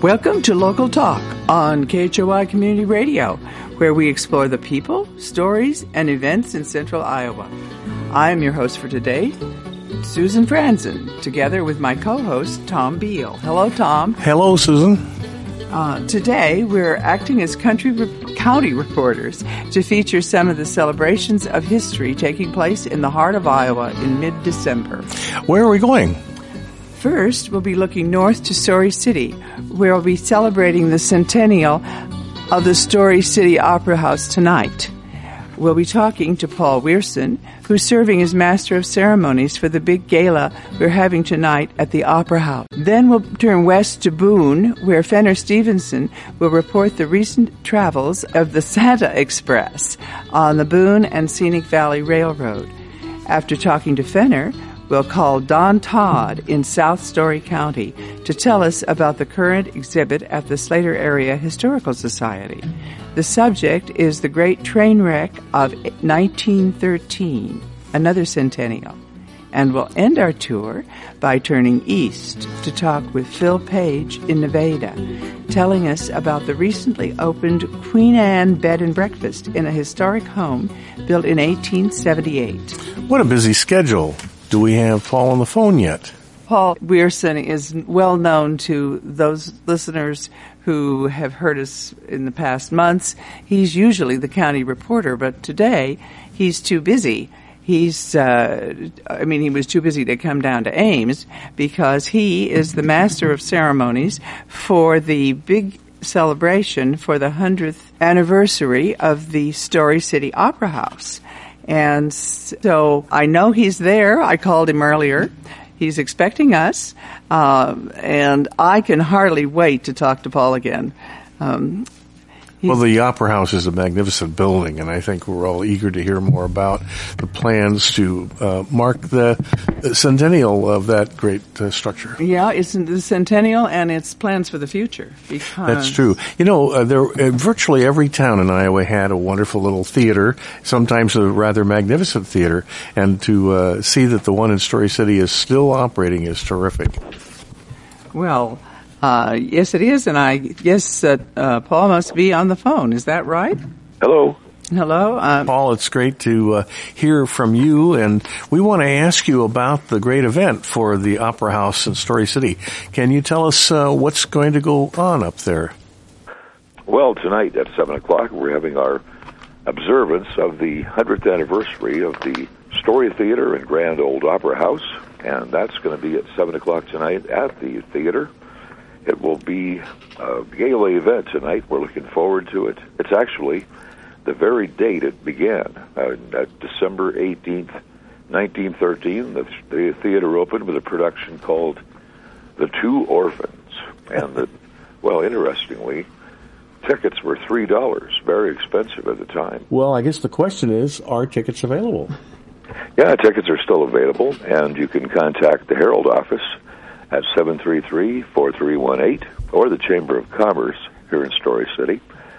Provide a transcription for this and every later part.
Welcome to Local Talk on KHOI Community Radio, where we explore the people, stories, and events in central Iowa. I am your host for today, Susan Franzen, together with my co-host, Tom Beal. Hello, Tom. Hello, Susan. Today, we're acting as county reporters to feature some of the celebrations of history taking place in the heart of Iowa in mid-December. Where are we going? First, we'll be looking north to Story City, where we'll be celebrating the centennial of the Story City Opera House tonight. We'll be talking to Paul Wierson, who's serving as Master of Ceremonies for the big gala we're having tonight at the Opera House. Then we'll turn west to Boone, where Fenner Stevenson will report the recent travels of the Santa Express on the Boone and Scenic Valley Railroad. After talking to Fenner, we'll call Don Todd in South Story County to tell us about the current exhibit at the Slater Area Historical Society. The subject is the Great Train Wreck of 1913, another centennial. And we'll end our tour by turning east to talk with Phil Page in Nevada, telling us about the recently opened Queen Anne Bed and Breakfast in a historic home built in 1878. What a busy schedule. Do we have Paul on the phone yet? Paul Wierson is well known to those listeners who have heard us in the past months. He's usually the county reporter, but today he's too busy. He was too busy to come down to Ames because he is the Master of Ceremonies for the big celebration for the 100th anniversary of the Story City Opera House. And so I know he's there. I called him earlier. He's expecting us, and I can hardly wait to talk to Paul again. Well, the Opera House is a magnificent building, and I think we're all eager to hear more about the plans to mark the centennial of that great structure. Yeah, it's the centennial and its plans for the future. That's true. You know, virtually every town in Iowa had a wonderful little theater, sometimes a rather magnificent theater, and to see that the one in Story City is still operating is terrific. Well, yes, it is, and I guess Paul must be on the phone. Is that right? Hello. Hello. Paul, it's great to hear from you, and we want to ask you about the great event for the Opera House in Story City. Can you tell us what's going to go on up there? Well, tonight at 7 o'clock, we're having our observance of the 100th anniversary of the Story Theater and Grand Old Opera House, and that's going to be at 7 o'clock tonight at the theater. It will be a gala event tonight. We're looking forward to it. It's actually the very date it began, December 18th, 1913. The theater opened with a production called The Two Orphans. And, interestingly, tickets were $3, very expensive at the time. Well, I guess the question is, are tickets available? Yeah, tickets are still available, and you can contact the Herald office at 733-4318, or the Chamber of Commerce here in Story City,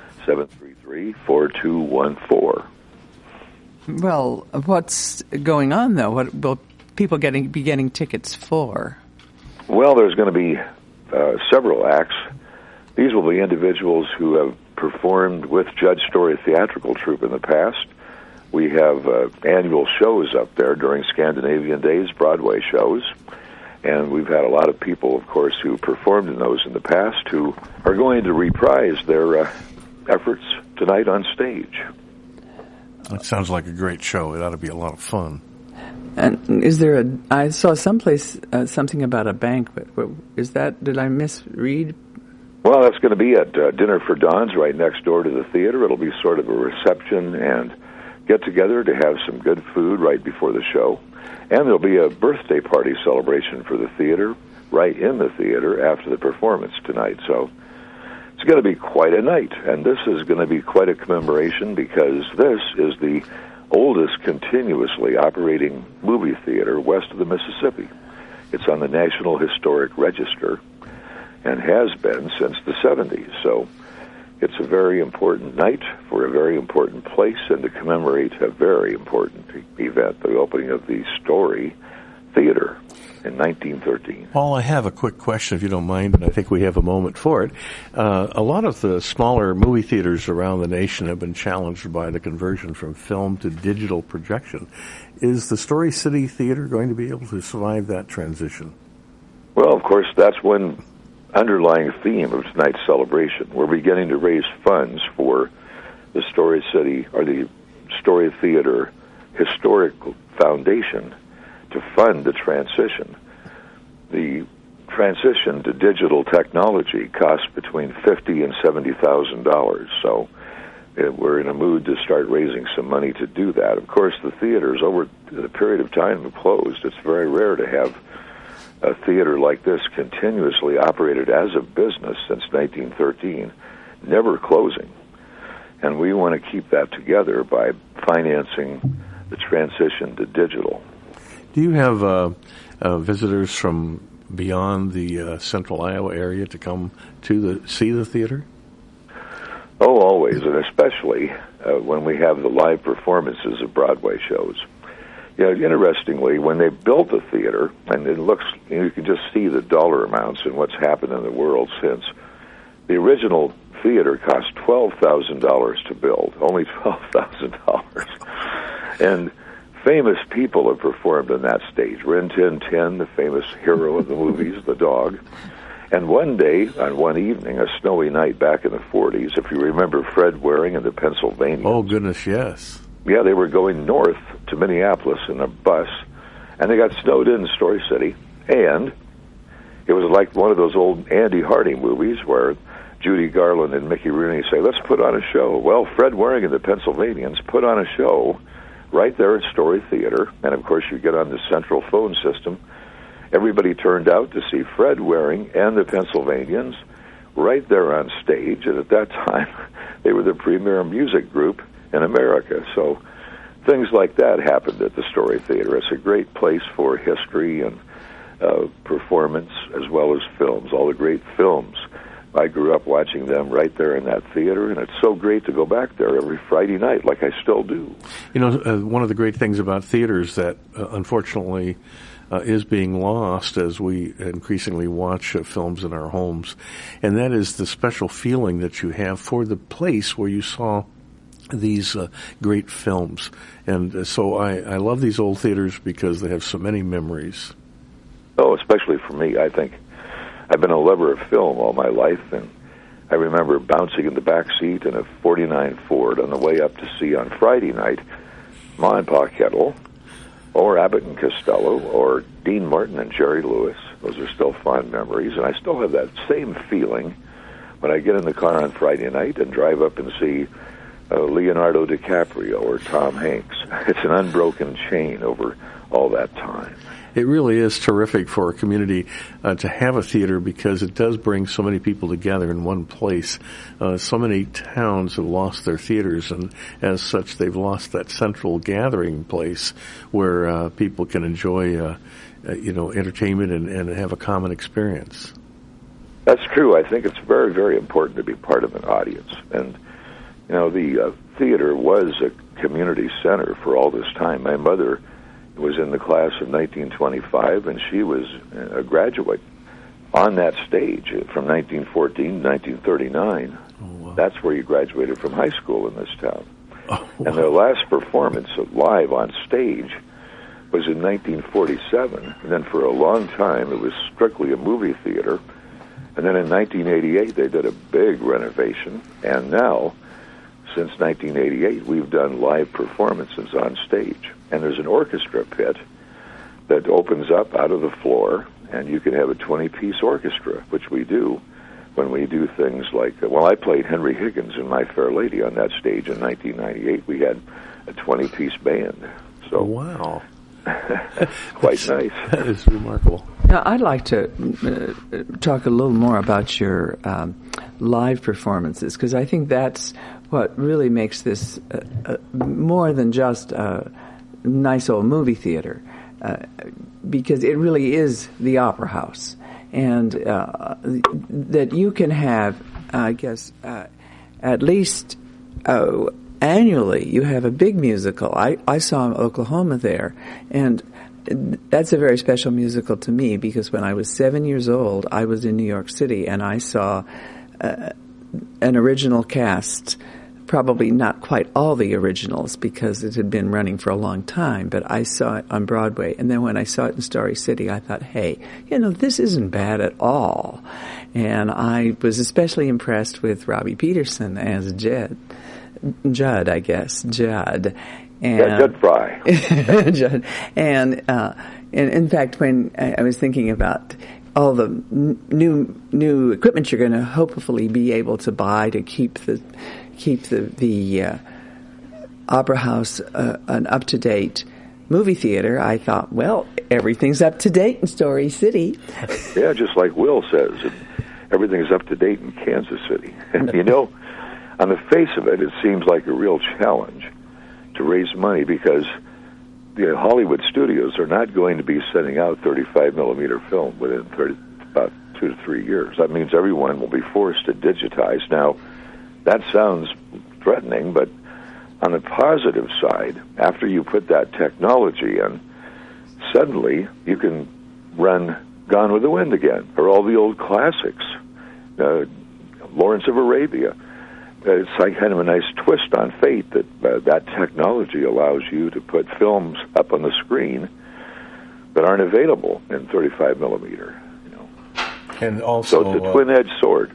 733-4214. Well, what's going on, though? What will people be getting tickets for? Well, there's going to be several acts. These will be individuals who have performed with Judge Story Theatrical Troupe in the past. We have annual shows up there during Scandinavian Days, Broadway shows. And we've had a lot of people, of course, who performed in those in the past who are going to reprise their efforts tonight on stage. That sounds like a great show. It ought to be a lot of fun. And is there I saw someplace something about a banquet. Did I misread? Well, that's going to be at Dinner for Dons right next door to the theater. It'll be sort of a reception and get-together to have some good food right before the show. And there'll be a birthday party celebration for the theater right in the theater after the performance tonight. So it's going to be quite a night. And this is going to be quite a commemoration because this is the oldest continuously operating movie theater west of the Mississippi. It's on the National Historic Register and has been since the 70s. So it's a very important night for a very important place and to commemorate a very important event, the opening of the Story Theater. in 1913. Paul, I have a quick question, if you don't mind, and I think we have a moment for it. A lot of the smaller movie theaters around the nation have been challenged by the conversion from film to digital projection. Is the Story City Theater going to be able to survive that transition? Well, of course, that's one underlying theme of tonight's celebration. We're beginning to raise funds for the Story City, or the Story Theater Historical Foundation, to fund the transition. The transition to digital technology costs between $50,000 and $70,000, so we're in a mood to start raising some money to do that. Of course, the theaters, over the period of time, have closed. It's very rare to have a theater like this continuously operated as a business since 1913, never closing. And we want to keep that together by financing the transition to digital. Do you have visitors from beyond the central Iowa area to come to see the theater? Oh, always, and especially when we have the live performances of Broadway shows. You know, interestingly, when they built the theater, and it looks, you can just see the dollar amounts and what's happened in the world since. The original theater cost $12,000 to build, only $12,000. And famous people have performed on that stage. Rin Tin Tin, the famous hero of the movies, the dog. And one day, on one evening, a snowy night back in the 40s, if you remember Fred Waring and the Pennsylvanians. Oh, goodness, yes. Yeah, they were going north to Minneapolis in a bus, and they got snowed in Story City. And it was like one of those old Andy Hardy movies where Judy Garland and Mickey Rooney say, let's put on a show. Well, Fred Waring and the Pennsylvanians put on a show right there at Story Theater, and of course you get on the central phone system. Everybody turned out to see Fred Waring and the Pennsylvanians right there on stage, and at that time they were the premier music group in America. So things like that happened at the Story Theater. It's a great place for history and performance as well as films, all the great films. I grew up watching them right there in that theater, and it's so great to go back there every Friday night, like I still do. You know, one of the great things about theaters that, unfortunately, is being lost as we increasingly watch films in our homes, and that is the special feeling that you have for the place where you saw these great films. And so I love these old theaters because they have so many memories. Oh, especially for me, I think. I've been a lover of film all my life, and I remember bouncing in the back seat in a 49 Ford on the way up to see on Friday night Ma and Pa Kettle, or Abbott and Costello, or Dean Martin and Jerry Lewis. Those are still fond memories, and I still have that same feeling when I get in the car on Friday night and drive up and see Leonardo DiCaprio or Tom Hanks. It's an unbroken chain over all that time. It really is terrific for a community to have a theater because it does bring so many people together in one place. So many towns have lost their theaters, and as such, they've lost that central gathering place where people can enjoy, entertainment and have a common experience. That's true. I think it's very, very important to be part of an audience. And, you know, the theater was a community center for all this time. My mother was in the class of 1925, and she was a graduate on that stage from 1914 to 1939. Oh, wow. That's where you graduated from high school in this town. Oh, wow. And their last performance live on stage was in 1947, and then for a long time it was strictly a movie theater. And then in 1988 they did a big renovation, and now, since 1988, we've done live performances on stage. And there's an orchestra pit that opens up out of the floor, and you can have a 20-piece orchestra, which we do when we do things like, well, I played Henry Higgins in My Fair Lady on that stage in 1998. We had a 20-piece band. So, wow. Quite nice. That is remarkable. Now, I'd like to talk a little more about your live performances, because I think that's what really makes this more than just a nice old movie theater, because it really is the Opera House, and that you can have, I guess, at least annually, you have a big musical. I saw Oklahoma there, and that's a very special musical to me because when I was 7 years old, I was in New York City and I saw an original cast. Probably not quite all the originals because it had been running for a long time, but I saw it on Broadway. And then when I saw it in Story City, I thought, hey, this isn't bad at all. And I was especially impressed with Robbie Peterson as Judd. And, Judd Fry. Judd. And in fact, when I was thinking about all the new equipment you're going to hopefully be able to buy to keep the Opera House an up-to-date movie theater, I thought, well, everything's up-to-date in Story City. Yeah, just like Will says, everything's up-to-date in Kansas City. And, on the face of it, it seems like a real challenge to raise money because the Hollywood studios are not going to be sending out 35-millimeter film within about 2 to 3 years. That means everyone will be forced to digitize. Now, that sounds threatening, but on the positive side, after you put that technology in, suddenly you can run Gone with the Wind again, or all the old classics, Lawrence of Arabia. It's like kind of a nice twist on fate that that technology allows you to put films up on the screen that aren't available in 35 millimeter. And also, so it's a twin-edged sword.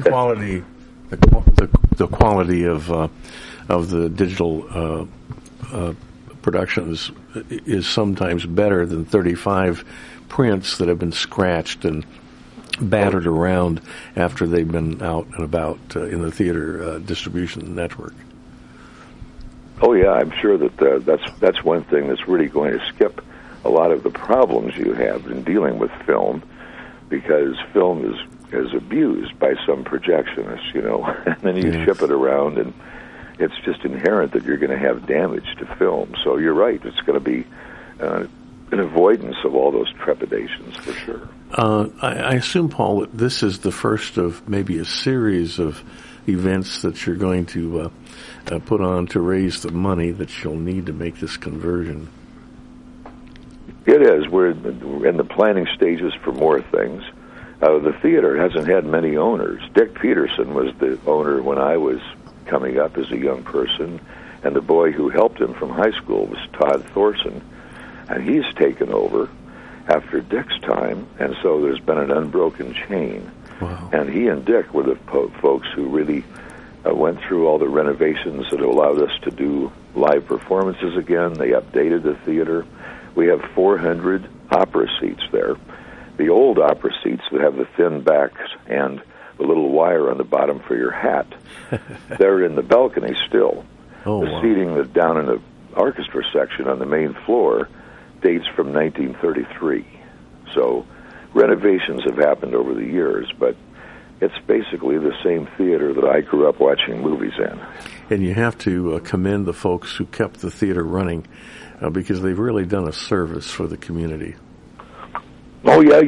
The quality of the digital productions is sometimes better than 35 prints that have been scratched and battered around after they've been out and about in the theater distribution network. Oh yeah, I'm sure that that's one thing that's really going to skip a lot of the problems you have in dealing with film, because film is abused by some projectionists, and then you ship it around, and it's just inherent that you're going to have damage to film. So you're right; it's going to be an avoidance of all those trepidations for sure. I assume, Paul, that this is the first of maybe a series of events that you're going to put on to raise the money that you'll need to make this conversion. It is. We're in the planning stages for more things. The theater hasn't had many owners. Dick Peterson was the owner when I was coming up as a young person, and the boy who helped him from high school was Todd Thorson, and he's taken over after Dick's time, and so there's been an unbroken chain. Wow. And he and Dick were the folks who really went through all the renovations that allowed us to do live performances again. They updated the theater. We have 400 opera seats there. The old opera seats that have the thin backs and the little wire on the bottom for your hat, they're in the balcony still. Oh, the wow. seating that's down in the orchestra section on the main floor dates from 1933. So renovations have happened over the years, but it's basically the same theater that I grew up watching movies in. And you have to commend the folks who kept the theater running because they've really done a service for the community. Oh, yeah,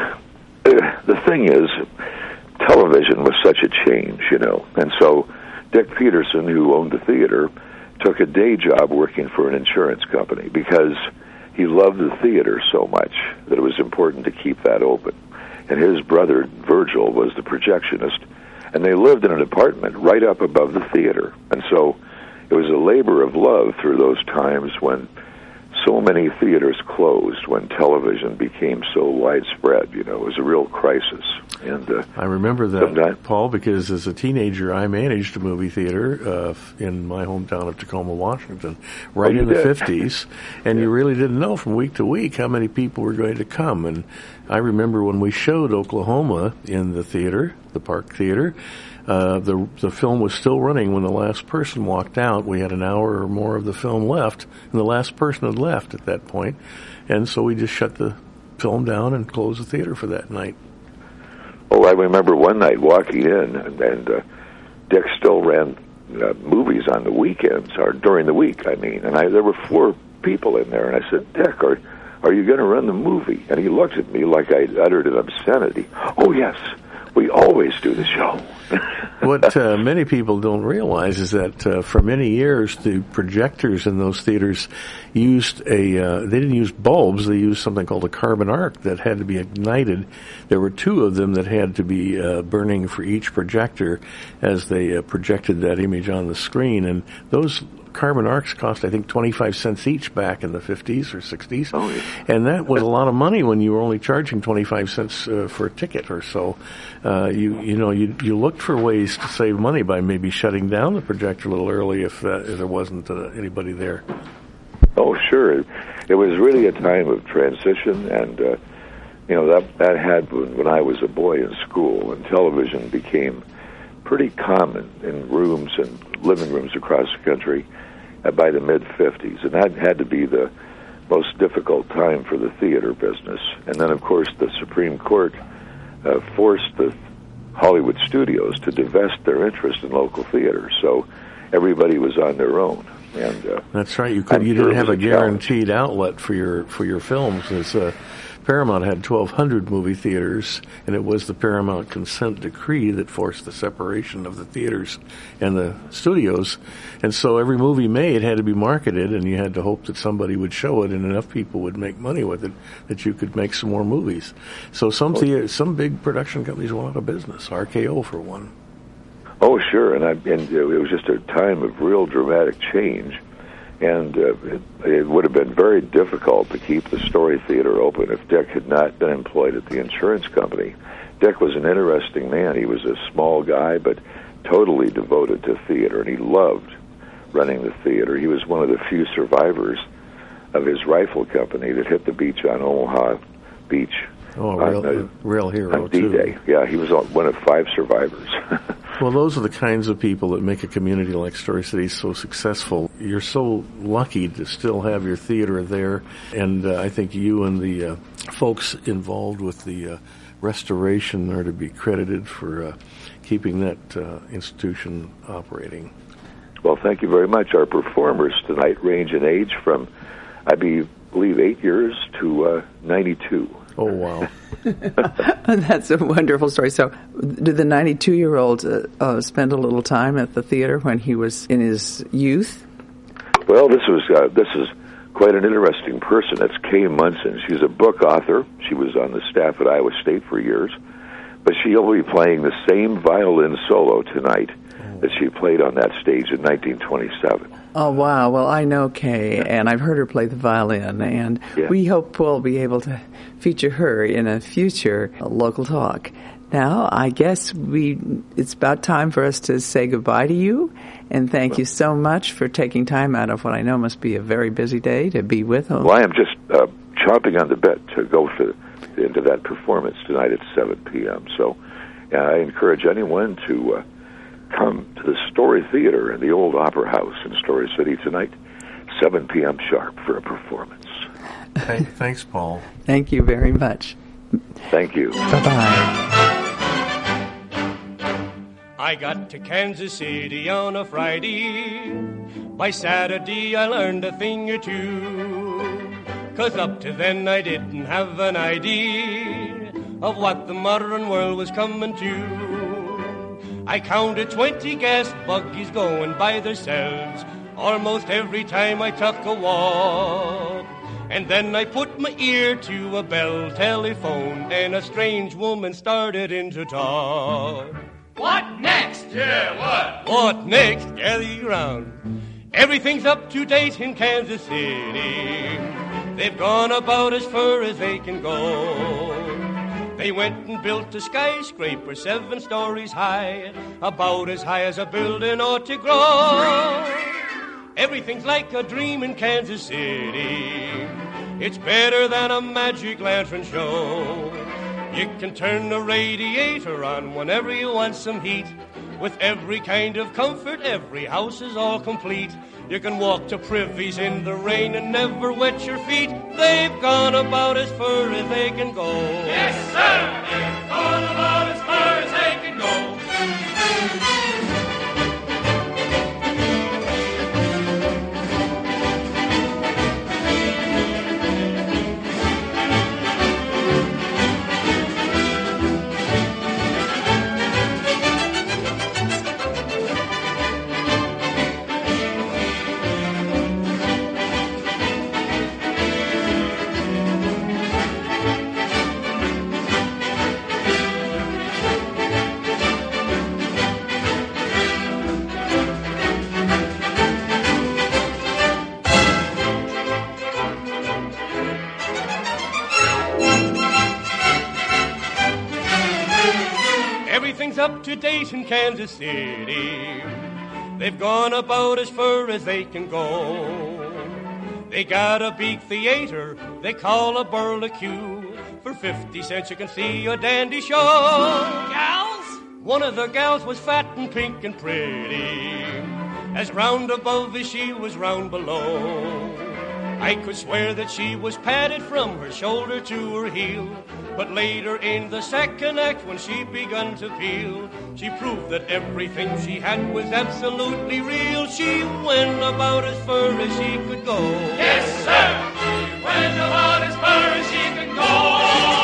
the thing is, television was such a change, and so Dick Peterson, who owned the theater, took a day job working for an insurance company because he loved the theater so much that it was important to keep that open. And his brother, Virgil, was the projectionist, and they lived in an apartment right up above the theater. And so it was a labor of love through those times when so many theaters closed, when television became so widespread. It was a real crisis. And I remember that, Paul, because as a teenager, I managed a movie theater in my hometown of Tacoma, Washington, right in the 50s, and you really didn't know from week to week how many people were going to come. And I remember when we showed Oklahoma in the theater, the Park Theater, the film was still running when the last person walked out. We had an hour or more of the film left, and the last person had left at that point. And so we just shut the film down and closed the theater for that night. Oh, I remember one night walking in, and Dick still ran movies on the weekends, or during the week, and there were 4 people in there, and I said, Dick, are you going to run the movie? And he looked at me like I uttered an obscenity. Oh, yes, we always do the show. What many people don't realize is that for many years, the projectors in those theaters used they didn't use bulbs, they used something called a carbon arc that had to be ignited. There were two of them that had to be burning for each projector as they projected that image on the screen, and those carbon arcs cost, I think, 25 cents each back in the 50s or 60s. Oh, yeah. And that was a lot of money when you were only charging 25 cents for a ticket or so. You looked for ways to save money by maybe shutting down the projector a little early if there wasn't anybody there. Oh, sure. It was really a time of transition, and that happened when I was a boy in school, and television became pretty common in rooms and living rooms across the country by the mid-'50s, and that had to be the most difficult time for the theater business. And then, of course, the Supreme Court forced the Hollywood studios to divest their interest in local theaters, so everybody was on their own. And that's right. You didn't have a guaranteed outlet for your films. As Paramount had 1,200 movie theaters, and it was the Paramount consent decree that forced the separation of the theaters and the studios. And so every movie made had to be marketed, and you had to hope that somebody would show it and enough people would make money with it that you could make some more movies. So some big production companies went out of business, RKO for one. Oh, sure, and it was just a time of real dramatic change. And it would have been very difficult to keep the Story Theater open if Dick had not been employed at the insurance company. Dick was an interesting man. He was a small guy, but totally devoted to theater, and he loved running the theater. He was one of the few survivors of his rifle company that hit the beach on Omaha Beach. Oh, a real hero, on D-Day. too. Yeah, he was one of 5 survivors. Well, those are the kinds of people that make a community like Story City so successful. You're so lucky to still have your theater there, and I think you and the folks involved with the restoration are to be credited for keeping that institution operating. Well, thank you very much. Our performers tonight range in age from, I believe, 8 years to 92. Oh, wow. That's a wonderful story. So did the 92-year-old spend a little time at the theater when he was in his youth? Well, this is quite an interesting person. It's Kay Munson. She's a book author. She was on the staff at Iowa State for years. But she'll be playing the same violin solo tonight that she played on that stage in 1927. Oh, wow. Well, I know Kay, and I've heard her play the violin, and we hope we'll be able to feature her in a future local talk. Now, I guess it's about time for us to say goodbye to you, and thank you so much for taking time out of what I know must be a very busy day to be with us. Well, I am just chomping on the bit to go into that performance tonight at 7 p.m. So I encourage anyone to come to the Story Theater in the old Opera House in Story City tonight, 7 p.m. sharp for a performance. Thanks, Paul. Thank you very much. Thank you. Bye-bye. I got to Kansas City on a Friday. By Saturday I learned a thing or two. 'Cause up to then I didn't have an idea of what the modern world was coming to. I counted 20 gas buggies going by themselves almost every time I took a walk. And then I put my ear to a bell telephone and a strange woman started in to talk. What next? Yeah, what? What next? Gather you round. Everything's up to date in Kansas City. They've gone about as far as they can go. They went and built a skyscraper 7 stories high, about as high as a building ought to grow. Everything's like a dream in Kansas City. It's better than a magic lantern show. You can turn the radiator on whenever you want some heat. With every kind of comfort, every house is all complete. You can walk to privies in the rain and never wet your feet. They've gone about as far as they can go. Yes, sir! They've gone about as far as they can go. everything's up to date in Kansas City. They've gone about as far as they can go. They got a big theater they call a Burlicue. For 50 cents you can see a dandy show. Gals? One of the gals was fat and pink and pretty, as round above as she was round below. I could swear that she was padded from her shoulder to her heel. But later in the second act, when she begun to peel, she proved that everything she had was absolutely real. She went about as far as she could go. Yes, sir. She went about as far as she could go.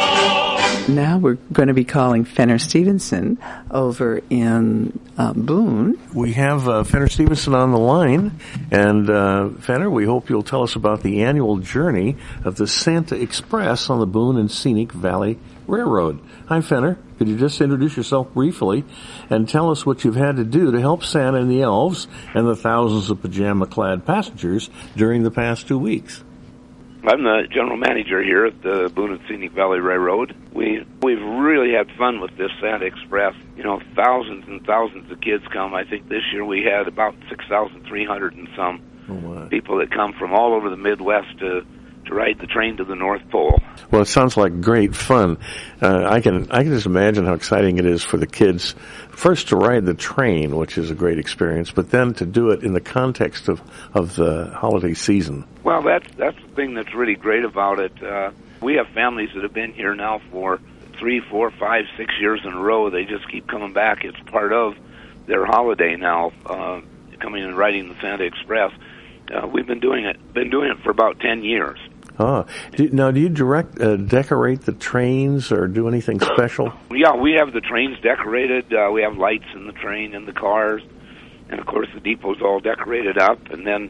Now we're going to be calling Fenner Stevenson over in Boone. We have Fenner Stevenson on the line. And Fenner, we hope you'll tell us about the annual journey of the Santa Express on the Boone and Scenic Valley Railroad. Hi, Fenner. Could you just introduce yourself briefly and tell us what you've had to do to help Santa and the elves and the thousands of pajama-clad passengers during the past 2 weeks? I'm the general manager here at the Boone and Scenic Valley Railroad. We've really had fun with this Santa Express. You know, thousands and thousands of kids come. I think this year we had about 6,300 and some people that come from all over the Midwest to ride the train to the North Pole. Well, it sounds like great fun. I can just imagine how exciting it is for the kids, first to ride the train, which is a great experience, but then to do it in the context of the holiday season. Well, that's the thing that's really great about it. We have families that have been here now for 3, 4, 5, 6 years in a row. They just keep coming back. It's part of their holiday now, coming and riding the Santa Express. We've been doing it for about 10 years. Do you decorate the trains or do anything special? Yeah, we have the trains decorated. We have lights in the train and the cars. And, of course, the depot's all decorated up. And then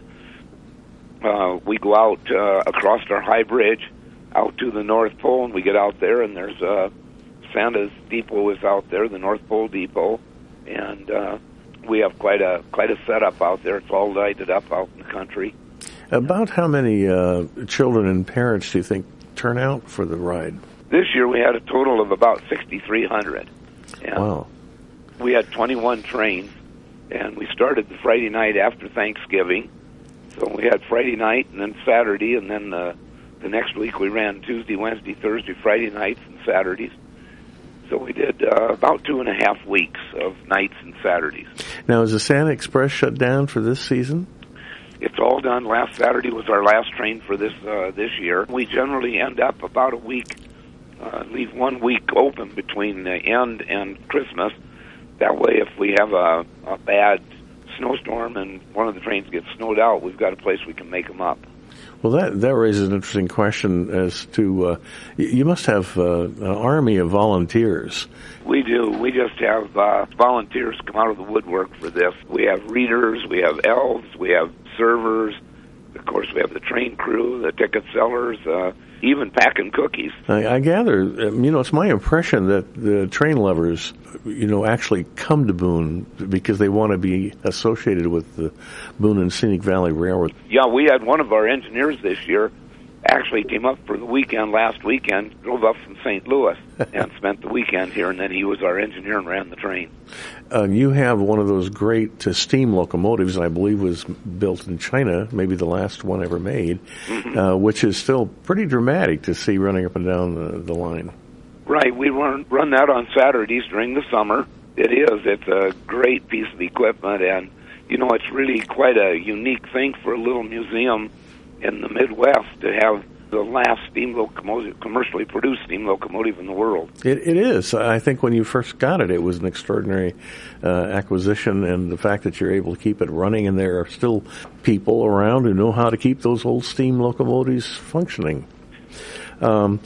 we go out across our high bridge out to the North Pole, and we get out there, and there's Santa's depot is out there, the North Pole Depot. And we have quite a setup out there. It's all lighted up out in the country. About how many children and parents do you think turn out for the ride? This year we had a total of about 6,300. Wow. We had 21 trains, and we started the Friday night after Thanksgiving. So we had Friday night and then Saturday, and then the next week we ran Tuesday, Wednesday, Thursday, Friday nights and Saturdays. So we did about 2.5 weeks of nights and Saturdays. Now, is the Santa Express shut down for this season? It's all done. Last Saturday was our last train for this year. We generally end up about a week, leave 1 week open between the end and Christmas. That way, if we have a bad snowstorm and one of the trains gets snowed out, we've got a place we can make them up. Well, that raises an interesting question as to, you must have an army of volunteers. We do. We just have volunteers come out of the woodwork for this. We have readers, we have elves, we have servers. Of course, we have the train crew, the ticket sellers, even packing cookies. I gather, it's my impression that the train lovers, actually come to Boone because they want to be associated with the Boone and Scenic Valley Railroad. Yeah, we had one of our engineers this year actually came up for the weekend last weekend, drove up from St. Louis and spent the weekend here, and then he was our engineer and ran the train. You have one of those great steam locomotives, I believe was built in China, maybe the last one ever made, which is still pretty dramatic to see running up and down the line. Right, we run that on Saturdays during the summer. It is. It's a great piece of equipment, and, it's really quite a unique thing for a little museum in the Midwest to have the last steam locomotive, commercially produced steam locomotive in the world. It is. I think when you first got it, it was an extraordinary acquisition, and the fact that you're able to keep it running, and there are still people around who know how to keep those old steam locomotives functioning. I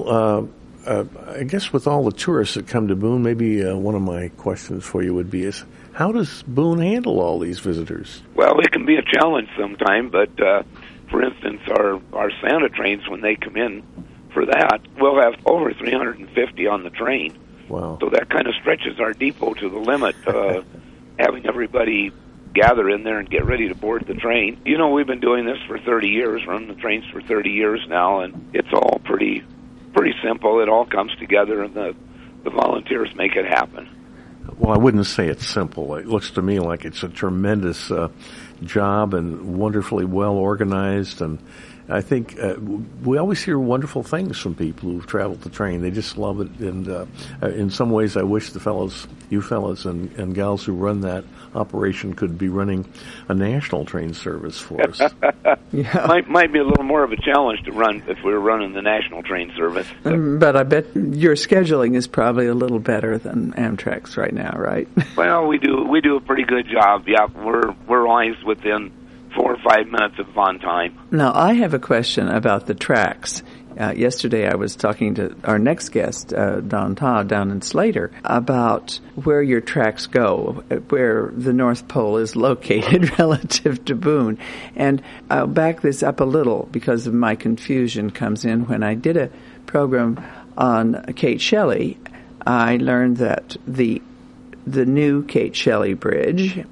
guess with all the tourists that come to Boone, maybe one of my questions for you would be is, how does Boone handle all these visitors? Well, it can be a challenge sometime, but for instance, our Santa trains, when they come in for that, we'll have over 350 on the train. Wow. So that kind of stretches our depot to the limit, having everybody gather in there and get ready to board the train. We've been doing this for 30 years, running the trains for 30 years now, and it's all pretty simple. It all comes together, and the volunteers make it happen. Well, I wouldn't say it's simple. It looks to me like it's a tremendous job and wonderfully well organized. And I think we always hear wonderful things from people who've traveled the train. They just love it. And in some ways, I wish you fellows and gals who run that operation could be running a national train service for us. Yeah. Might be a little more of a challenge to run if we were running the national train service. But I bet your scheduling is probably a little better than Amtrak's right now, right? Well, we do a pretty good job. Yeah, we're always within 4 or 5 minutes of on time. Now, I have a question about the tracks. Yesterday I was talking to our next guest, Don Todd, down in Slater, about where your tracks go, where the North Pole is located relative to Boone. And I'll back this up a little because of my confusion comes in. When I did a program on Kate Shelley, I learned that the new Kate Shelley Bridge,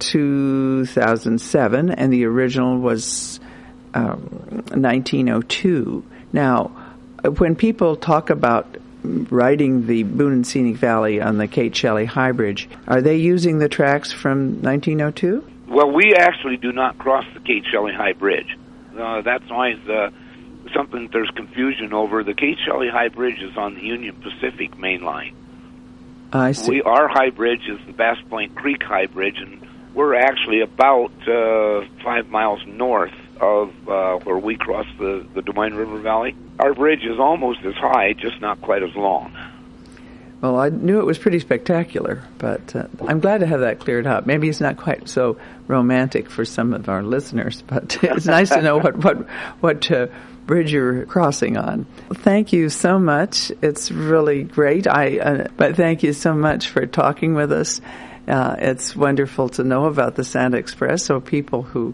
2007, and the original was 1902. Now, when people talk about riding the Boone and Scenic Valley on the Kate Shelley High Bridge, are they using the tracks from 1902? Well, we actually do not cross the Kate Shelley High Bridge. That's always something there's confusion over. The Kate Shelley High Bridge is on the Union Pacific main line. I see. Our high bridge is the Bass Point Creek High Bridge, and we're actually about 5 miles north of where we cross the Des Moines River Valley. Our bridge is almost as high, just not quite as long. Well, I knew it was pretty spectacular, but I'm glad to have that cleared up. Maybe it's not quite so romantic for some of our listeners, but it's nice to know what bridge you're crossing on. Thank you so much. It's really great. But thank you so much for talking with us. It's wonderful to know about the Santa Express, so people who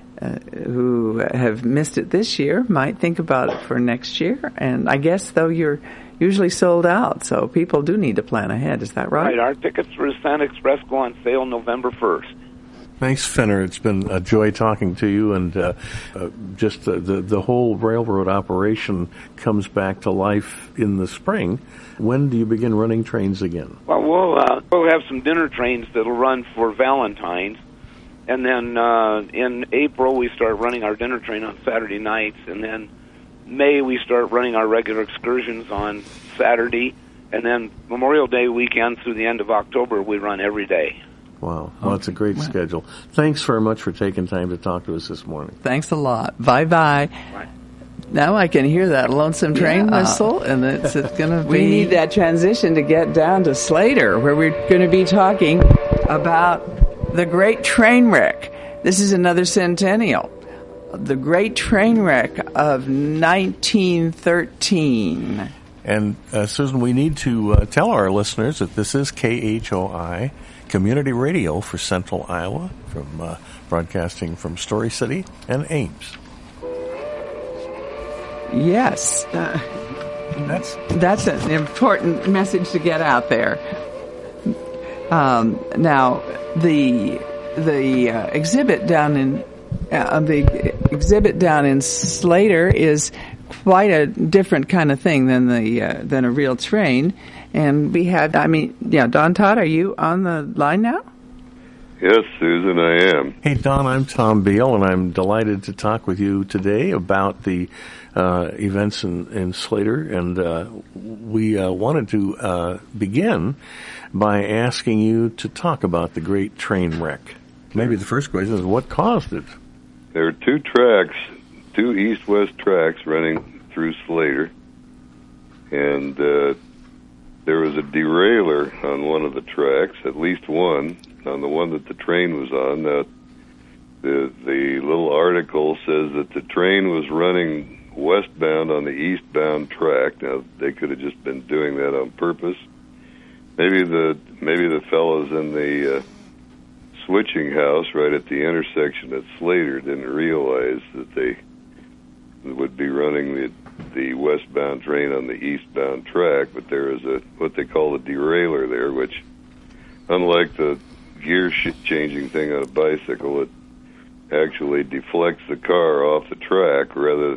have missed it this year might think about it for next year. And I guess, though, you're usually sold out, so people do need to plan ahead. Is that right? Right. Our tickets for the Santa Express go on sale November 1st. Thanks, Fenner. It's been a joy talking to you, and just the whole railroad operation comes back to life in the spring. When do you begin running trains again? Well, we'll have some dinner trains that'll run for Valentine's, and then in April we start running our dinner train on Saturday nights, and then May we start running our regular excursions on Saturday, and then Memorial Day weekend through the end of October we run every day. Wow. Well, it's a great schedule. Thanks very much for taking time to talk to us this morning. Thanks a lot. Bye-bye. Bye. Now I can hear that lonesome train whistle, and it's going to be... We need that transition to get down to Slater, where we're going to be talking about the Great Train Wreck. This is another centennial. The Great Train Wreck of 1913. And, Susan, we need to tell our listeners that this is KHOI Community Radio for Central Iowa, from broadcasting from Story City and Ames. Yes, that's an important message to get out there. Now, the exhibit down in Slater is quite a different kind of thing than a real train. And we had, Don Todd, are you on the line now? Yes, Susan, I am. Hey, Don, I'm Tom Beal, and I'm delighted to talk with you today about the events in Slater. And we wanted to begin by asking you to talk about the Great Train Wreck. Maybe the first question is, what caused it? There are two east-west tracks running through Slater, and there was a derailleur on one of the tracks, at least one, on the one that the train was on. The little article says that the train was running westbound on the eastbound track. Now, they could have just been doing that on purpose. Maybe the fellows in the switching house right at the intersection at Slater didn't realize that they would be running the westbound train on the eastbound track, but there is what they call a derailleur there, which, unlike the gear changing thing on a bicycle, it actually deflects the car off the track rather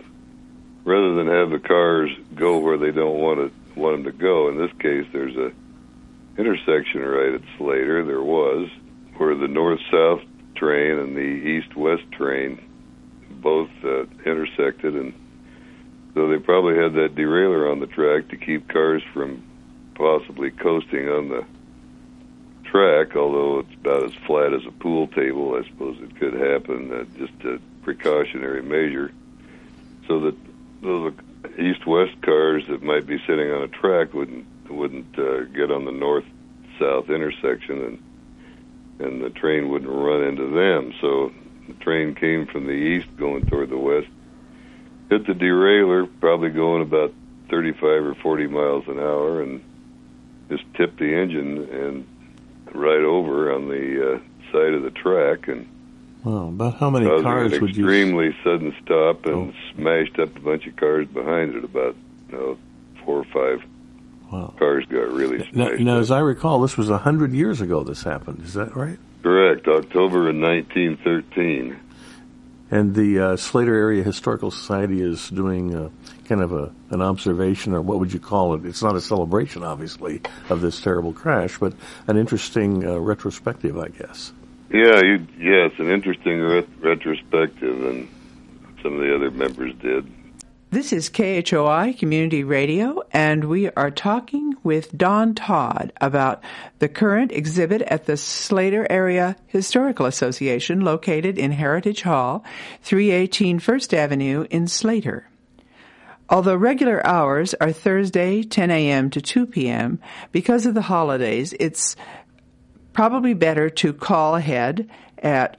than have the cars go where they don't want them to go. In this case, there's a intersection right at Slater. There was, where the north-south train and the east-west train both intersected, and so they probably had that derailleur on the track to keep cars from possibly coasting on the track, although it's about as flat as a pool table. I suppose it could happen, just a precautionary measure, so that those east-west cars that might be sitting on a track wouldn't get on the north-south intersection, and the train wouldn't run into them. So the train came from the east going toward the west, hit the derailleur, probably going about 35 or 40 miles an hour, and just tipped the engine and right over on the side of the track. And wow, about how many cars would you... extremely sudden stop and smashed up a bunch of cars behind it. About 4 or 5 cars got really smashed. Now, as I recall, this was 100 years ago this happened. Is that right? Correct. October of 1913. And the Slater Area Historical Society is doing kind of an observation, or what would you call it? It's not a celebration, obviously, of this terrible crash, but an interesting retrospective, I guess. Yeah, it's an interesting retrospective, and some of the other members did. This is KHOI Community Radio, and we are talking with Don Todd about the current exhibit at the Slater Area Historical Association located in Heritage Hall, 318 First Avenue in Slater. Although regular hours are Thursday, 10 a.m. to 2 p.m., because of the holidays, it's probably better to call ahead at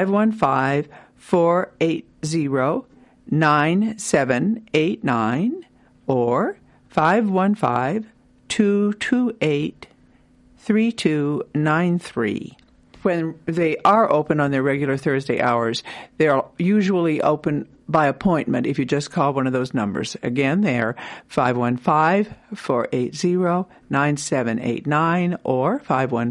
515-480-9789 or 515-228-3293. When they are open on their regular Thursday hours, they're usually open by appointment if you just call one of those numbers. Again, they are 515-480-9789 or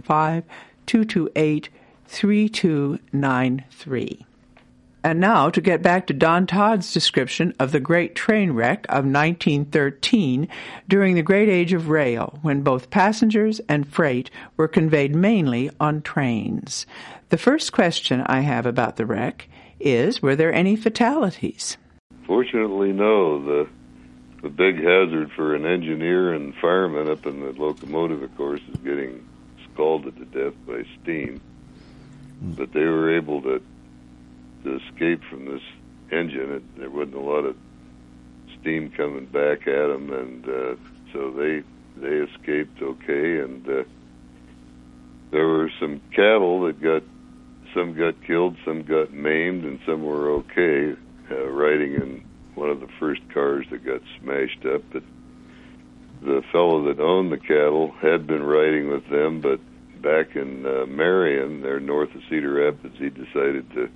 515-228-3293. And now, to get back to Don Todd's description of the great train wreck of 1913 during the great age of rail, when both passengers and freight were conveyed mainly on trains. The first question I have about the wreck is, were there any fatalities? Fortunately, no. The big hazard for an engineer and fireman up in the locomotive, of course, is getting scalded to death by steam. But they were able to escape from this engine. There wasn't a lot of steam coming back at them, and so they escaped okay. And there were some cattle that some got killed, some got maimed, and some were okay, riding in one of the first cars that got smashed up. But the fellow that owned the cattle had been riding with them, but back in Marion, there north of Cedar Rapids, he decided to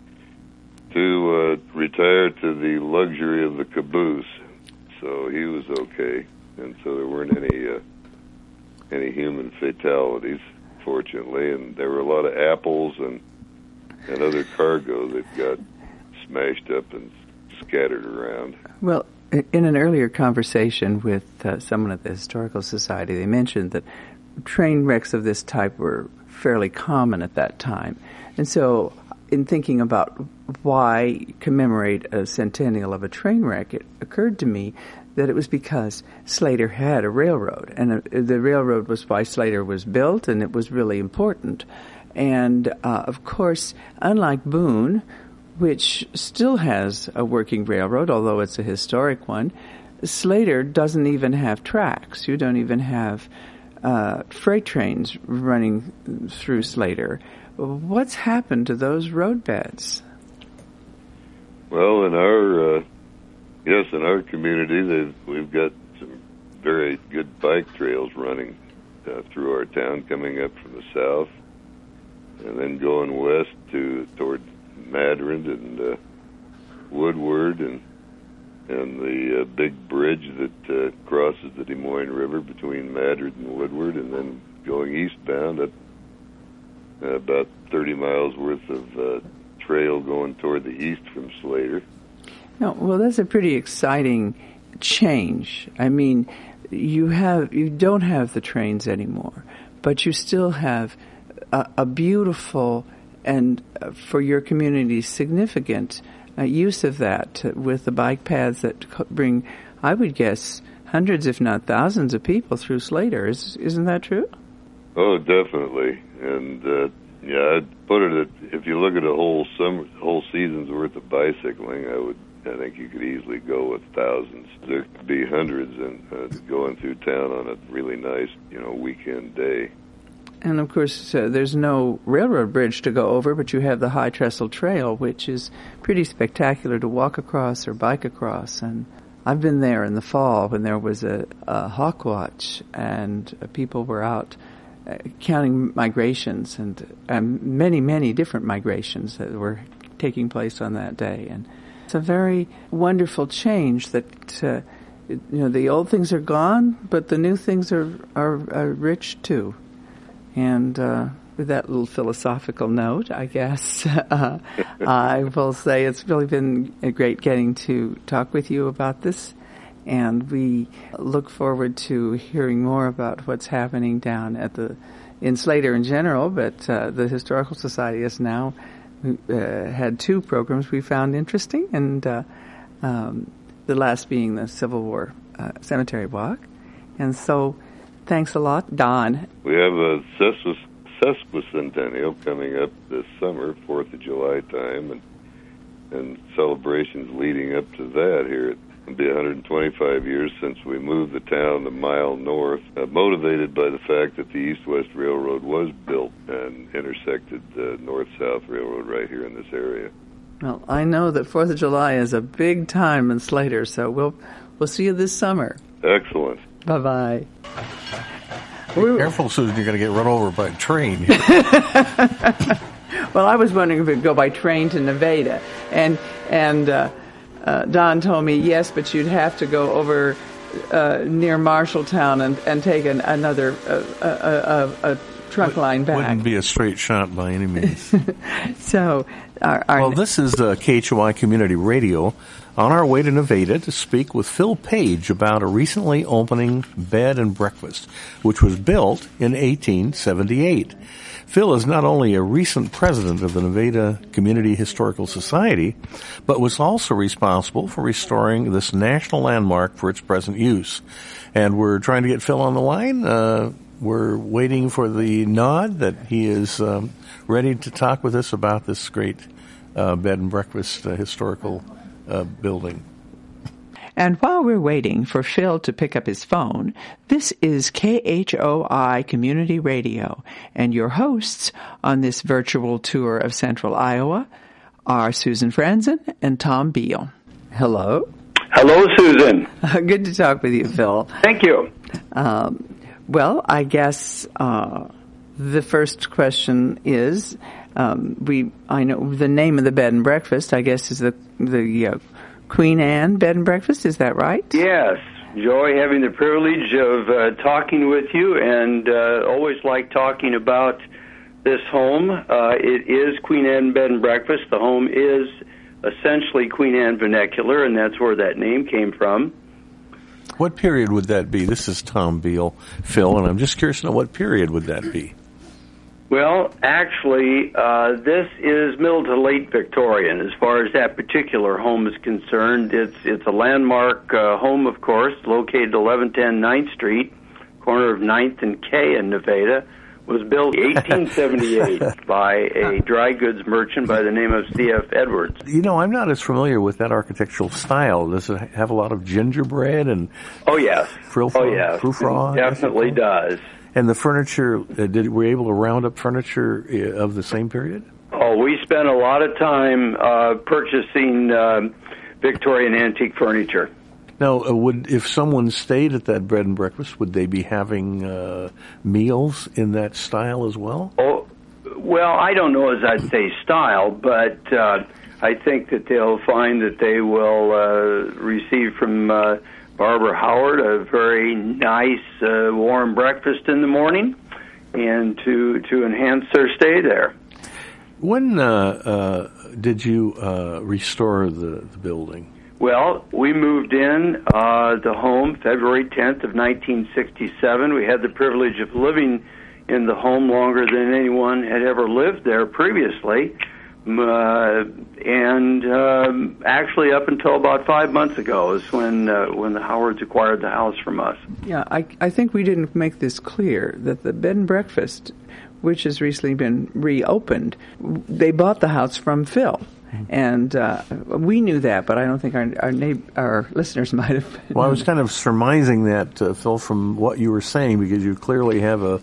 retire to the luxury of the caboose. So he was okay, and so there weren't any human fatalities, fortunately. And there were a lot of apples and other cargo that got smashed up and scattered around. Well, in an earlier conversation with someone at the Historical Society, they mentioned that train wrecks of this type were fairly common at that time. And so in thinking about why commemorate a centennial of a train wreck, it occurred to me that it was because Slater had a railroad, and the railroad was why Slater was built, and it was really important. And, of course, unlike Boone, which still has a working railroad, although it's a historic one, Slater doesn't even have tracks. You don't even have freight trains running through Slater. What's happened to those roadbeds? Well, in our community, we've got some very good bike trails running through our town, coming up from the south, and then going west toward Madrid and Woodward, and the big bridge that crosses the Des Moines River between Madrid and Woodward, and then going eastbound up about 30 miles worth of trail going toward the east from Slater. No, well, that's a pretty exciting change. I mean, you don't have the trains anymore, but you still have a beautiful and for your community significant use of that with the bike paths that bring, I would guess, hundreds if not thousands of people through Slater. Isn't that true? Oh, definitely. And I'd put it at, if you look at a whole season's worth of bicycling, I think you could easily go with thousands. There could be hundreds and going through town on a really nice, weekend day. And of course, there's no railroad bridge to go over, but you have the High Trestle Trail, which is pretty spectacular to walk across or bike across. And I've been there in the fall when there was a hawk watch, and people were out counting migrations and many, many different migrations that were taking place on that day. And it's a very wonderful change that, the old things are gone, but the new things are rich too. And with that little philosophical note, I guess I will say it's really been great getting to talk with you about this. And we look forward to hearing more about what's happening down in Slater in general, but the Historical Society has now had 2 programs we found interesting, and the last being the Civil War Cemetery Walk. And so, thanks a lot, Don. We have a sesquicentennial coming up this summer, 4th of July time, and celebrations leading up to that here. It'll be 125 years since we moved the town a mile north, motivated by the fact that the East-West Railroad was built and intersected the North-South Railroad right here in this area. Well, I know that 4th of July is a big time in Slater, so we'll see you this summer. Excellent. Bye-bye. Be careful, Susan, you're going to get run over by a train. Well, I was wondering if it would go by train to Nevada, and Don told me, yes, but you'd have to go over near Marshalltown and take another trunk line back. Wouldn't be a straight shot by any means. So, this is KHOI Community Radio. On our way to Nevada to speak with Phil Page about a recently opening bed and breakfast, which was built in 1878. Phil is not only a recent president of the Nevada Community Historical Society, but was also responsible for restoring this national landmark for its present use. And we're trying to get Phil on the line. We're waiting for the nod that he is ready to talk with us about this great bed and breakfast historical building. And while we're waiting for Phil to pick up his phone, this is KHOI Community Radio, and your hosts on this virtual tour of Central Iowa are Susan Franzen and Tom Beal. Hello. Hello, Susan. Good to talk with you, Phil. Thank you. Well, I guess the first question is, I know the name of the bed and breakfast, I guess, is the Queen Anne Bed and Breakfast. Is that right? Yes. Joy having the privilege of talking with you, and always like talking about this home. It is Queen Anne Bed and Breakfast. The home is essentially Queen Anne Vernacular, and that's where that name came from. What period would that be? This is Tom Beal, Phil, and I'm just curious to know what period would that be? Well, actually, this is middle to late Victorian as far as that particular home is concerned. It's a landmark home, of course, located 1110 9th Street, corner of 9th and K in Nevada. Was built in 1878 by a dry goods merchant by the name of C.F. Edwards. I'm not as familiar with that archectural style. Does it have a lot of gingerbread and... Oh, yes. Frou-frou? It definitely does. And the furniture, were we able to round up furniture of the same period? Oh, we spent a lot of time purchasing Victorian antique furniture. Now, if someone stayed at that bed and breakfast, would they be having meals in that style as well? Oh, well, I don't know as I'd say style, but I think that they'll find that they will receive from Barbara Howard a very nice, warm breakfast in the morning, and to enhance their stay there. When did you restore the building? Well, we moved in the home February 10th of 1967. We had the privilege of living in the home longer than anyone had ever lived there previously. And actually up until about 5 months ago is when the Howards acquired the house from us. Yeah, I think we didn't make this clear, that the bed and breakfast, which has recently been reopened, they bought the house from Phil. And we knew that, but I don't think our listeners might have. Well, I was kind of surmising that, Phil, from what you were saying, because you clearly have a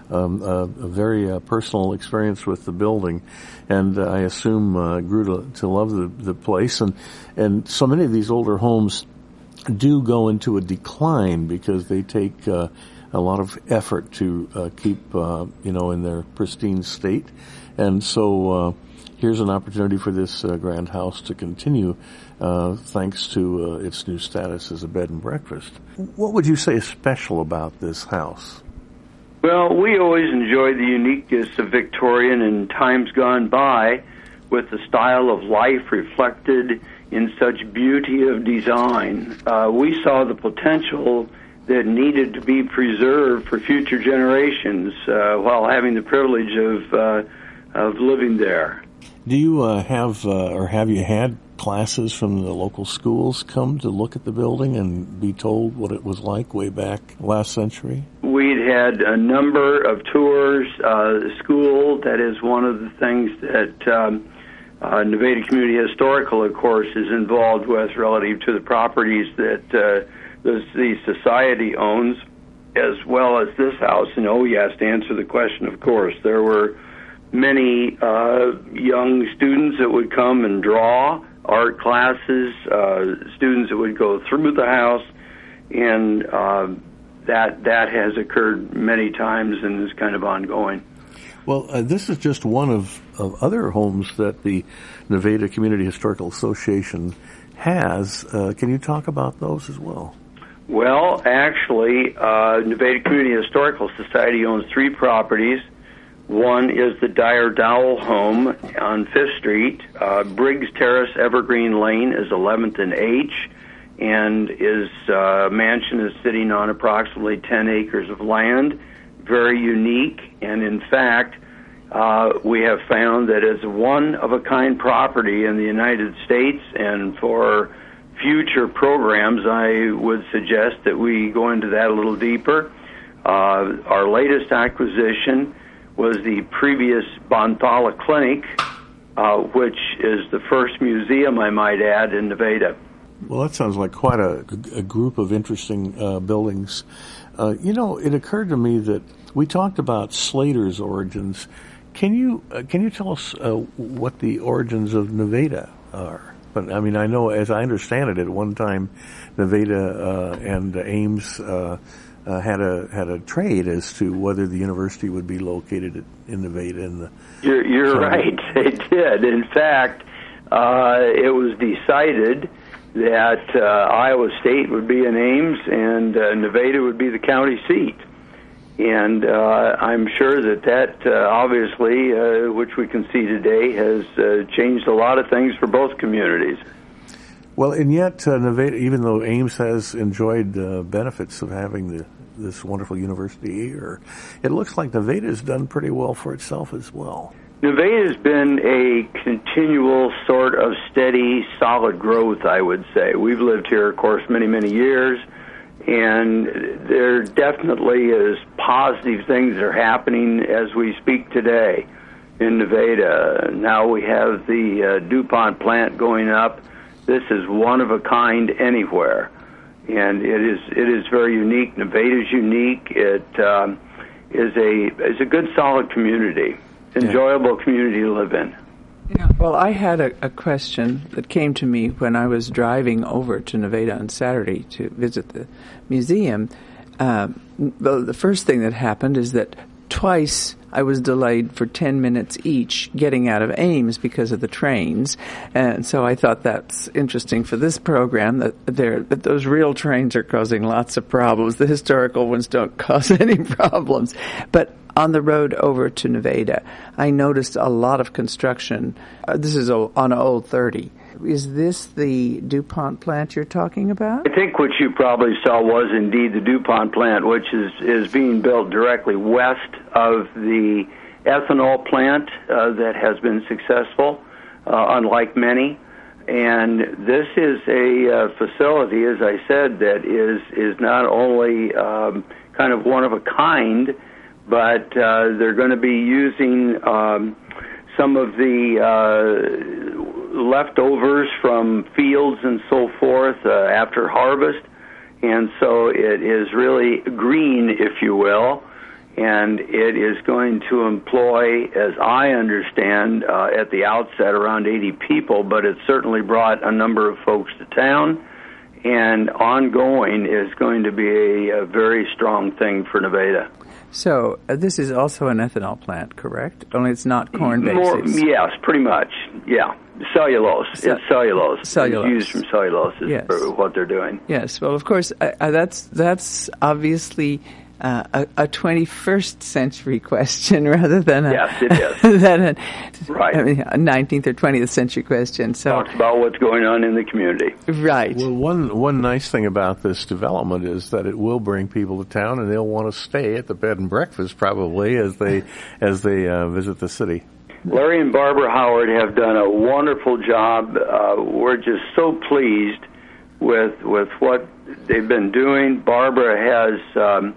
very personal experience with the building, and I assume grew to love the place. And so many of these older homes do go into a decline because they take a lot of effort to keep in their pristine state, and so. Here's an opportunity for this grand house to continue thanks to its new status as a bed and breakfast. What would you say is special about this house? Well, we always enjoy the uniqueness of Victorian and times gone by, with the style of life reflected in such beauty of design. We saw the potential that needed to be preserved for future generations while having the privilege of living there. Do you have you had classes from the local schools come to look at the building and be told what it was like way back last century? We'd had a number of tours. School, that is one of the things that Nevada Community Historical, of course, is involved with relative to the properties that the society owns, as well as this house. And yes, to answer the question, of course, there were many young students that would come and draw, art classes, students that would go through the house, and that has occurred many times and is kind of ongoing. Well, this is just one of other homes that the Nevada Community Historical Association has. Can you talk about those as well? Well, actually, Nevada Community Historical Society owns 3 properties. One is the Dyer Dowell home on 5th Street. Briggs Terrace, Evergreen Lane is 11th and H, and mansion is sitting on approximately 10 acres of land. Very unique, and in fact, we have found that as a one-of-a-kind property in the United States, and for future programs, I would suggest that we go into that a little deeper. Our latest acquisition was the previous Bonthala Clinic, which is the first museum, I might add, in Nevada. Well, that sounds like quite a group of interesting buildings. It occurred to me that we talked about Slater's origins. Can you tell us what the origins of Nevada are? But I mean, I know, as I understand it, at one time, Nevada and Ames had a trade as to whether the university would be located in Nevada. You're right. They did. In fact, it was decided that Iowa State would be in Ames and Nevada would be the county seat. And I'm sure that obviously, which we can see today, has changed a lot of things for both communities. Well, and yet Nevada, even though Ames has enjoyed the benefits of having this wonderful university here, it looks like Nevada has done pretty well for itself as well. Nevada has been a continual sort of steady, solid growth, I would say. We've lived here, of course, many, many years, and there definitely is positive things that are happening as we speak today in Nevada. Now we have the DuPont plant going up. This is one of a kind anywhere, and it is very unique. Nevada is unique. It is a good, solid community, enjoyable community to live in. Yeah. Well, I had a question that came to me when I was driving over to Nevada on Saturday to visit the museum. Well, the first thing that happened is that twice I was delayed for 10 minutes each getting out of Ames because of the trains. And so I thought that's interesting for this program, that those real trains are causing lots of problems. The historical ones don't cause any problems. But on the road over to Nevada, I noticed a lot of construction. This is on Old 30. Is this the DuPont plant you're talking about? I think what you probably saw was indeed the DuPont plant, which is being built directly west of the ethanol plant that has been successful, unlike many. And this is a facility, as I said, that is not only kind of one of a kind, but they're going to be using some of the leftovers from fields and so forth after harvest. And so it is really green, if you will, and it is going to employ, as I understand, at the outset around 80 people, but it certainly brought a number of folks to town, and ongoing is going to be a very strong thing for Nevada. So this is also an ethanol plant, correct? Only it's not corn-based. Yes, pretty much, yeah. Cellulose. It's cellulose. Cellulose. It's used from cellulose is Yes. what they're doing. Yes, well, of course, that's obviously a 21st century question rather than yes, it is. than a, right. I mean, a 19th or 20th century question. So talks about what's going on in the community. Right. Well, one nice thing about this development is that it will bring people to town, and they'll want to stay at the bed and breakfast probably as they visit the city. Larry and Barbara Howard have done a wonderful job. We're just so pleased with what they've been doing. Barbara has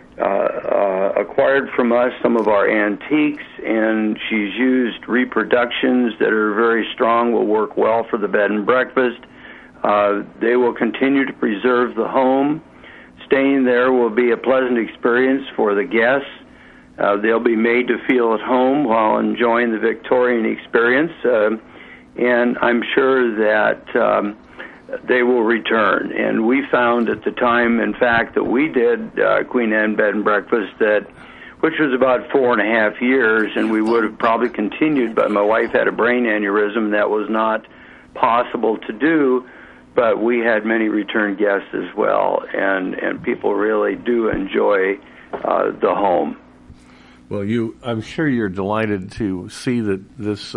acquired from us some of our antiques, and she's used reproductions that are very strong, will work well for the bed and breakfast. They will continue to preserve the home. Staying there will be a pleasant experience for the guests. They'll be made to feel at home while enjoying the Victorian experience, and I'm sure that they will return. And we found at the time, in fact, that we did Queen Anne Bed and Breakfast, which was about 4.5 years, and we would have probably continued, but my wife had a brain aneurysm, and that was not possible to do. But we had many return guests as well, and people really do enjoy the home. Well, I'm sure you're delighted to see that this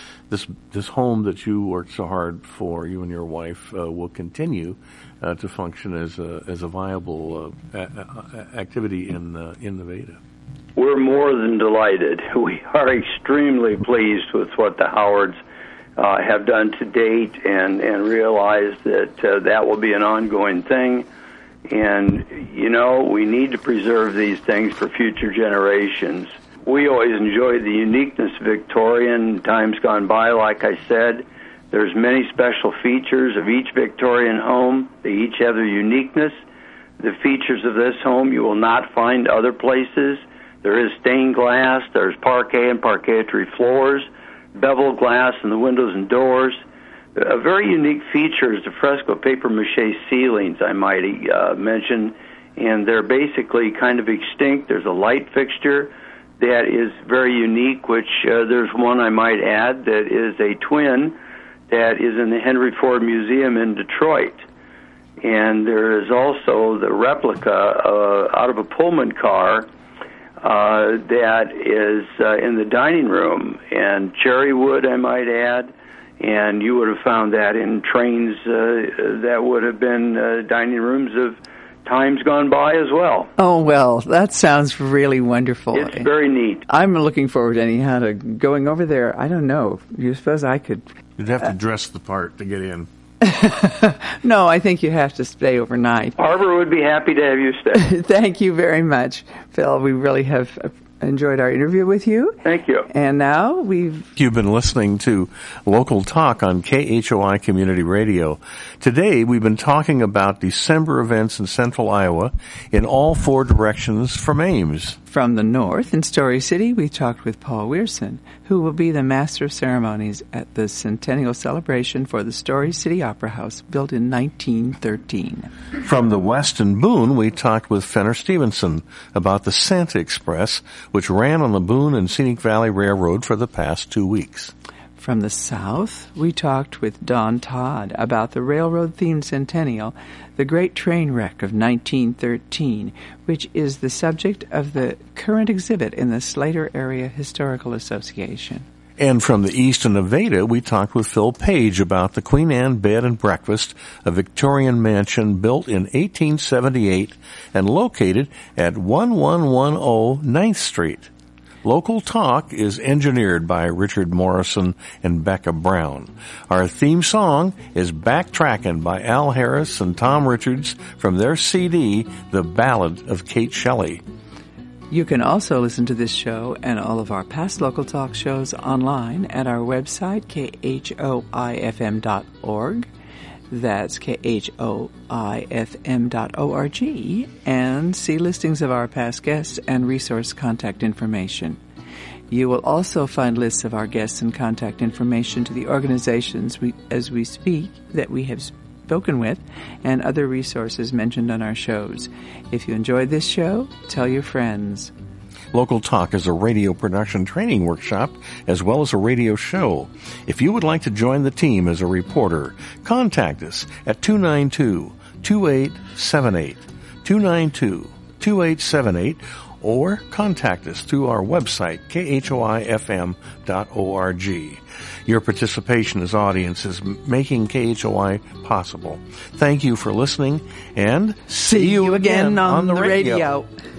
home that you worked so hard for, you and your wife, will continue to function as a viable activity in Nevada. We're more than delighted. We are extremely pleased with what the Howards have done to date, and realize that that will be an ongoing thing. And, we need to preserve these things for future generations. We always enjoyed the uniqueness of Victorian times gone by, like I said. There's many special features of each Victorian home. They each have their uniqueness. The features of this home you will not find other places. There is stained glass, there's parquet and parquetry floors, beveled glass in the windows and doors. A very unique feature is the fresco papier-mâché ceilings, I might mention, and they're basically kind of extinct. There's a light fixture that is very unique, which there's one I might add that is a twin that is in the Henry Ford Museum in Detroit. And there is also the replica out of a Pullman car that is in the dining room, and cherry wood, I might add. And you would have found that in trains that would have been dining rooms of times gone by as well. Oh, well, that sounds really wonderful. It's very neat. I'm looking forward anyhow to going over there. I don't know. You suppose I could... You'd have to dress the part to get in. No, I think you have to stay overnight. Barbara would be happy to have you stay. Thank you very much, Phil. We really have enjoyed our interview with you. Thank you. And now You've been listening to Local Talk on KHOI Community Radio. Today we've been talking about December events in central Iowa in all 4 directions from Ames. From the north, in Story City, we talked with Paul Wierson, who will be the master of ceremonies at the centennial celebration for the Story City Opera House, built in 1913. From the west in Boone, we talked with Fenner Stevenson about the Santa Express, which ran on the Boone and Scenic Valley Railroad for the past 2 weeks. From the south, we talked with Don Todd about the railroad-themed centennial, the Great Train Wreck of 1913, which is the subject of the current exhibit in the Slater Area Historical Association. And from the east of Nevada, we talked with Phil Page about the Queen Anne Bed and Breakfast, a Victorian mansion built in 1878 and located at 1110 9th Street. Local Talk is engineered by Richard Morrison and Becca Brown. Our theme song is Backtrackin' by Al Harris and Tom Richards from their CD, The Ballad of Kate Shelley. You can also listen to this show and all of our past Local Talk shows online at our website, khoifm.org. That's khoifm.org, and see listings of our past guests and resource contact information. You will also find lists of our guests and contact information to the organizations as we speak that we have spoken with, and other resources mentioned on our shows. If you enjoyed this show, tell your friends. Local Talk is a radio production training workshop as well as a radio show. If you would like to join the team as a reporter, contact us at 292-2878, 292-2878, or contact us through our website, khoifm.org. Your participation as audience is making KHOI possible. Thank you for listening, and see you again on the radio.